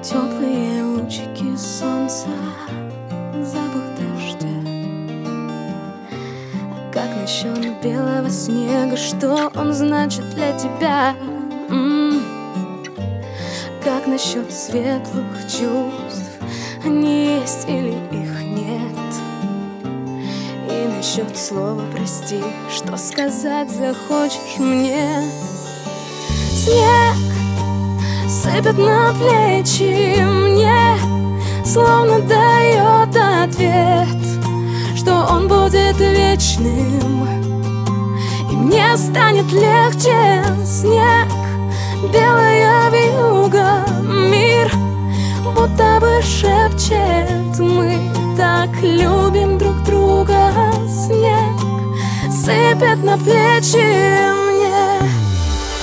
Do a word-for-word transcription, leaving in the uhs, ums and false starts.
Теплые лучики солнца, запах дождя. А как насчет белого снега? Что он значит для тебя? М-м-м. Как насчет светлых чувств? Они есть или их нет? И насчет слова прости, что сказать захочешь мне? Снег сыпет на плечи мне, словно дает ответ, что он будет вечным, и мне станет легче. Снег, белая вьюга, мир будто бы шепчет: мы так любим друг друга. Снег сыпет на плечи